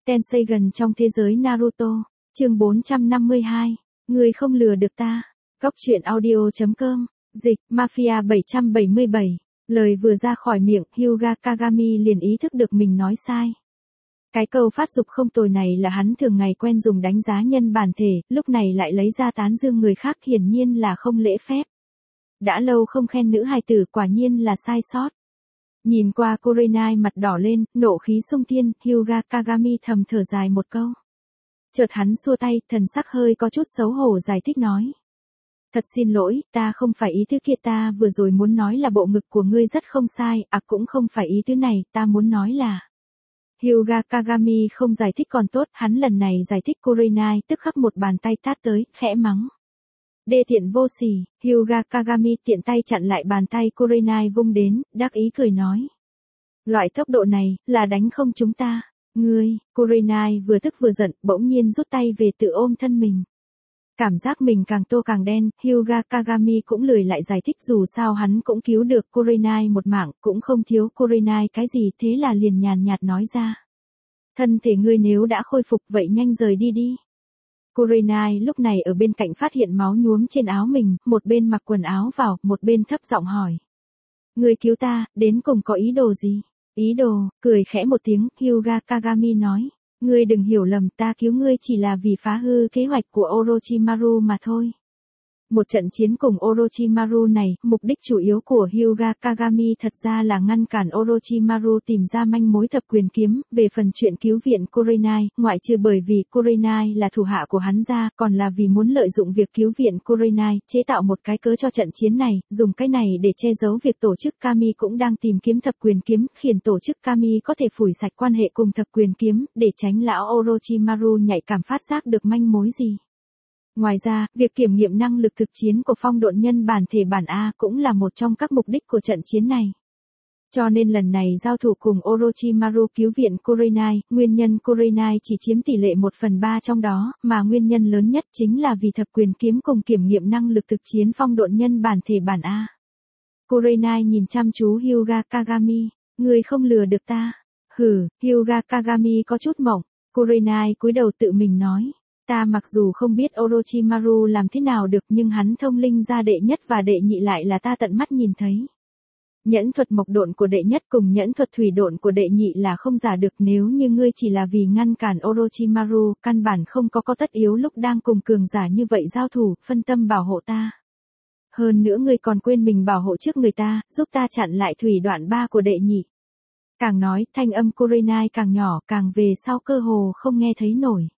Tenseigan trong thế giới Naruto, chương 452, người không lừa được ta. Góc truyện audio.com, dịch, Mafia 777, lời vừa ra khỏi miệng, Hyuga Kagami liền ý thức được mình nói sai. Cái câu phát dục không tồi này là hắn thường ngày quen dùng đánh giá nhân bản thể, lúc này lại lấy ra tán dương người khác hiển nhiên là không lễ phép. Đã lâu không khen nữ hài tử quả nhiên là sai sót. Nhìn qua Kurenai mặt đỏ lên, nộ khí xung thiên, Hyuga Kagami thầm thở dài một câu. Chợt hắn xua tay, thần sắc hơi có chút xấu hổ giải thích nói. Thật xin lỗi, ta không phải ý tứ kia, ta vừa rồi muốn nói là bộ ngực của ngươi rất không sai, cũng không phải ý tứ này, ta muốn nói là. Hyuga Kagami không giải thích còn tốt, hắn lần này giải thích Kurenai tức khắc một bàn tay tát tới, khẽ mắng. Đê tiện vô sỉ, Hyuga Kagami tiện tay chặn lại bàn tay Kurenai vung đến, đắc ý cười nói. Loại tốc độ này, là đánh không chúng ta. Ngươi, Kurenai vừa tức vừa giận, bỗng nhiên rút tay về tự ôm thân mình. Cảm giác mình càng tô càng đen, Hyuga Kagami cũng lười lại giải thích dù sao hắn cũng cứu được Kurenai một mạng, cũng không thiếu Kurenai cái gì, thế là liền nhàn nhạt nói ra. Thân thể ngươi nếu đã khôi phục vậy nhanh rời đi đi. Kurenai lúc này ở bên cạnh phát hiện máu nhuốm trên áo mình, một bên mặc quần áo vào, một bên thấp giọng hỏi. Ngươi cứu ta, đến cùng có ý đồ gì? Ý đồ, cười khẽ một tiếng, Hyuga Kagami nói. Ngươi đừng hiểu lầm, ta cứu ngươi chỉ là vì phá hư kế hoạch của Orochimaru mà thôi. Một trận chiến cùng Orochimaru này, mục đích chủ yếu của Hyuga Kagami thật ra là ngăn cản Orochimaru tìm ra manh mối thập quyền kiếm, về phần chuyện cứu viện Kurenai, ngoại trừ bởi vì Kurenai là thủ hạ của hắn ra, còn là vì muốn lợi dụng việc cứu viện Kurenai, chế tạo một cái cớ cho trận chiến này, dùng cái này để che giấu việc tổ chức Kami cũng đang tìm kiếm thập quyền kiếm, khiến tổ chức Kami có thể phủi sạch quan hệ cùng thập quyền kiếm, để tránh lão Orochimaru nhạy cảm phát giác được manh mối gì. Ngoài ra, việc kiểm nghiệm năng lực thực chiến của phong độn nhân bản thể bản A cũng là một trong các mục đích của trận chiến này. Cho nên lần này giao thủ cùng Orochimaru cứu viện Kurenai, nguyên nhân Kurenai chỉ chiếm tỷ lệ 1/3 trong đó, mà nguyên nhân lớn nhất chính là vì thập quyền kiếm cùng kiểm nghiệm năng lực thực chiến phong độn nhân bản thể bản A. Kurenai nhìn chăm chú Hyuga Kagami, ngươi không lừa được ta. Hừ, Hyuga Kagami có chút mộng, Kurenai cúi đầu tự mình nói. Ta mặc dù không biết Orochimaru làm thế nào được nhưng hắn thông linh ra đệ nhất và đệ nhị lại là ta tận mắt nhìn thấy. Nhẫn thuật mộc độn của đệ nhất cùng nhẫn thuật thủy độn của đệ nhị là không giả được, nếu như ngươi chỉ là vì ngăn cản Orochimaru, căn bản không có tất yếu lúc đang cùng cường giả như vậy giao thủ, phân tâm bảo hộ ta. Hơn nữa ngươi còn quên mình bảo hộ trước người ta, giúp ta chặn lại thủy đoạn 3 của đệ nhị. Càng nói, thanh âm Kurenai càng nhỏ, càng về sau cơ hồ không nghe thấy nổi.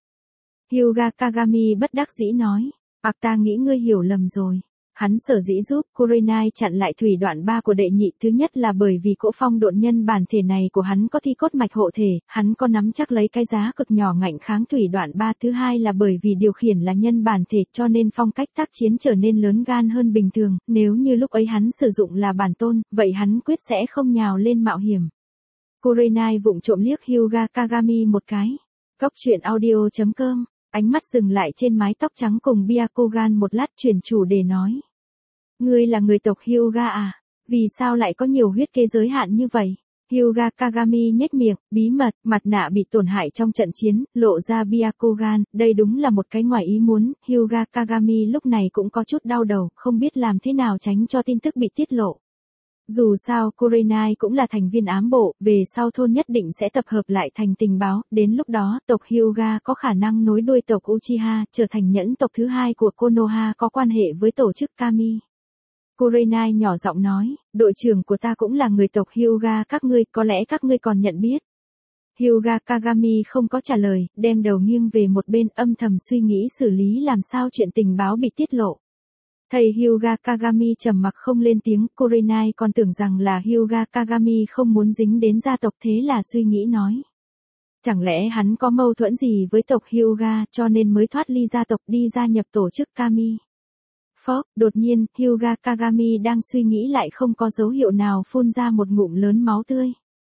Hyuga Kagami bất đắc dĩ nói, ta nghĩ ngươi hiểu lầm rồi. Hắn sở dĩ giúp Kurenai chặn lại thủy đoạn 3 của đệ nhị, thứ nhất là bởi vì cỗ phong độn nhân bản thể này của hắn có thi cốt mạch hộ thể, hắn có nắm chắc lấy cái giá cực nhỏ ngạnh kháng thủy đoạn 3, thứ hai là bởi vì điều khiển là nhân bản thể cho nên phong cách tác chiến trở nên lớn gan hơn bình thường, nếu như lúc ấy hắn sử dụng là bản tôn, vậy hắn quyết sẽ không nhào lên mạo hiểm. Kurenai vụng trộm liếc Hyuga Kagami một cái. Góc truyện audio.com. Ánh mắt dừng lại trên mái tóc trắng cùng Byakugan một lát, chuyển chủ đề nói. Ngươi là người tộc Hyuga à? Vì sao lại có nhiều huyết kế giới hạn như vậy? Hyuga Kagami nhếch miệng, bí mật, mặt nạ bị tổn hại trong trận chiến, lộ ra Byakugan, đây đúng là một cái ngoài ý muốn, Hyuga Kagami lúc này cũng có chút đau đầu, không biết làm thế nào tránh cho tin tức bị tiết lộ. Dù sao Kurenai cũng là thành viên ám bộ, về sau thôn nhất định sẽ tập hợp lại thành tình báo, đến lúc đó tộc Hyuga có khả năng nối đuôi tộc Uchiha, trở thành nhẫn tộc thứ hai của Konoha có quan hệ với tổ chức Kami. Kurenai nhỏ giọng nói, đội trưởng của ta cũng là người tộc Hyuga các ngươi, có lẽ các ngươi còn nhận biết. Hyuga Kagami không có trả lời, đem đầu nghiêng về một bên, âm thầm suy nghĩ xử lý làm sao chuyện tình báo bị tiết lộ. Thầy Hyuga Kagami trầm mặc không lên tiếng, Kurenai còn tưởng rằng là Hyuga Kagami không muốn dính đến gia tộc, thế là suy nghĩ nói. Chẳng lẽ hắn có mâu thuẫn gì với tộc Hyuga cho nên mới thoát ly gia tộc đi gia nhập tổ chức Kami. Phốc, đột nhiên, Hyuga Kagami đang suy nghĩ lại không có dấu hiệu nào phun ra một ngụm lớn máu tươi.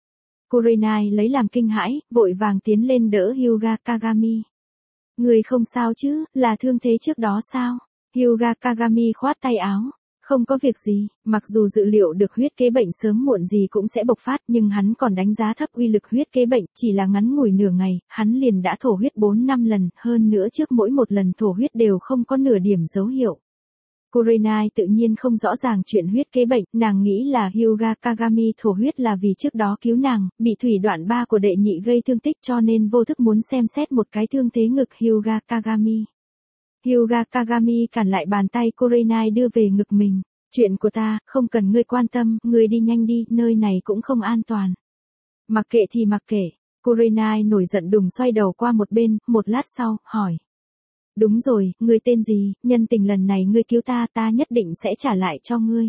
Kurenai lấy làm kinh hãi, vội vàng tiến lên đỡ Hyuga Kagami. Người không sao chứ, là thương thế trước đó sao? Hyuga Kagami khoát tay áo. Không có việc gì, mặc dù dự liệu được huyết kế bệnh sớm muộn gì cũng sẽ bộc phát nhưng hắn còn đánh giá thấp uy lực huyết kế bệnh, chỉ là ngắn ngủi nửa ngày, hắn liền đã thổ huyết 4-5 lần, hơn nữa trước mỗi một lần thổ huyết đều không có nửa điểm dấu hiệu. Kurenai tự nhiên không rõ ràng chuyện huyết kế bệnh, nàng nghĩ là Hyuga Kagami thổ huyết là vì trước đó cứu nàng, bị thủy đoạn 3 của đệ nhị gây thương tích cho nên vô thức muốn xem xét một cái thương thế ngực Hyuga Kagami. Hyuga Kagami cản lại bàn tay Kurenai đưa về ngực mình. Chuyện của ta, không cần ngươi quan tâm, ngươi đi nhanh đi, nơi này cũng không an toàn. Mặc kệ thì mặc kệ. Kurenai nổi giận đùng xoay đầu qua một bên, một lát sau, hỏi. Đúng rồi, ngươi tên gì, nhân tình lần này ngươi cứu ta, ta nhất định sẽ trả lại cho ngươi.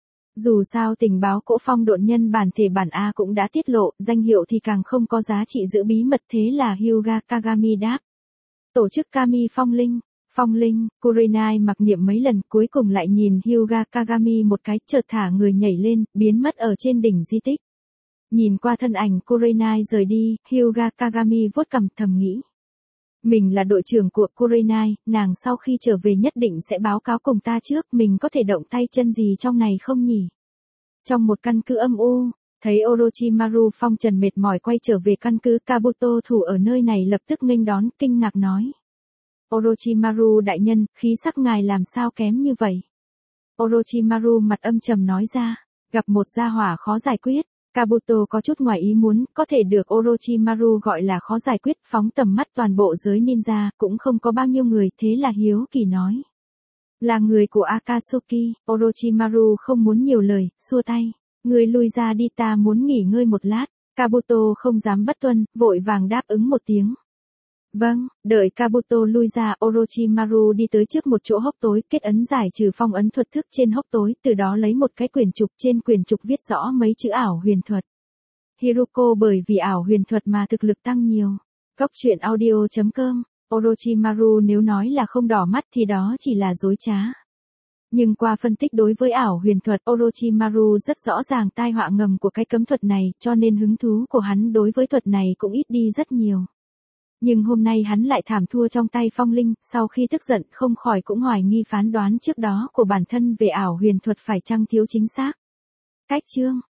Dù sao tình báo cỗ phong độn nhân bản thể bản A cũng đã tiết lộ, danh hiệu thì càng không có giá trị giữ bí mật, thế là Hyuga Kagami đáp. Tổ chức Kami Phong Linh. Phong Linh, Kurenai mặc niệm mấy lần cuối cùng lại nhìn Hyuga Kagami một cái, chợt thả người nhảy lên, biến mất ở trên đỉnh di tích. Nhìn qua thân ảnh Kurenai rời đi, Hyuga Kagami vuốt cằm thầm nghĩ. Mình là đội trưởng của Kurenai, nàng sau khi trở về nhất định sẽ báo cáo cùng ta trước, mình có thể động tay chân gì trong này không nhỉ? Trong một căn cứ âm u, thấy Orochimaru phong trần mệt mỏi quay trở về căn cứ, Kabuto thủ ở nơi này lập tức nghênh đón, kinh ngạc nói. Orochimaru đại nhân, khí sắc ngài làm sao kém như vậy? Orochimaru mặt âm trầm nói ra, gặp một gia hỏa khó giải quyết. Kabuto có chút ngoài ý muốn, có thể được Orochimaru gọi là khó giải quyết, phóng tầm mắt toàn bộ giới ninja, cũng không có bao nhiêu người, thế là hiếu kỳ nói. Là người của Akatsuki, Orochimaru không muốn nhiều lời, xua tay. Người lui ra đi, ta muốn nghỉ ngơi một lát. Kabuto không dám bất tuân, vội vàng đáp ứng một tiếng. Vâng, đợi Kabuto lui ra, Orochimaru đi tới trước một chỗ hốc tối, kết ấn giải trừ phong ấn thuật thức trên hốc tối, từ đó lấy một cái quyển trục, trên quyển trục viết rõ mấy chữ ảo huyền thuật. Hiruko bởi vì ảo huyền thuật mà thực lực tăng nhiều. Góc truyện audio.com, Orochimaru nếu nói là không đỏ mắt thì đó chỉ là dối trá. Nhưng qua phân tích đối với ảo huyền thuật, Orochimaru rất rõ ràng tai họa ngầm của cái cấm thuật này, cho nên hứng thú của hắn đối với thuật này cũng ít đi rất nhiều. Nhưng hôm nay hắn lại thảm thua trong tay Phong Linh, sau khi tức giận không khỏi cũng hoài nghi phán đoán trước đó của bản thân về ảo huyền thuật phải chăng thiếu chính xác. Cách chương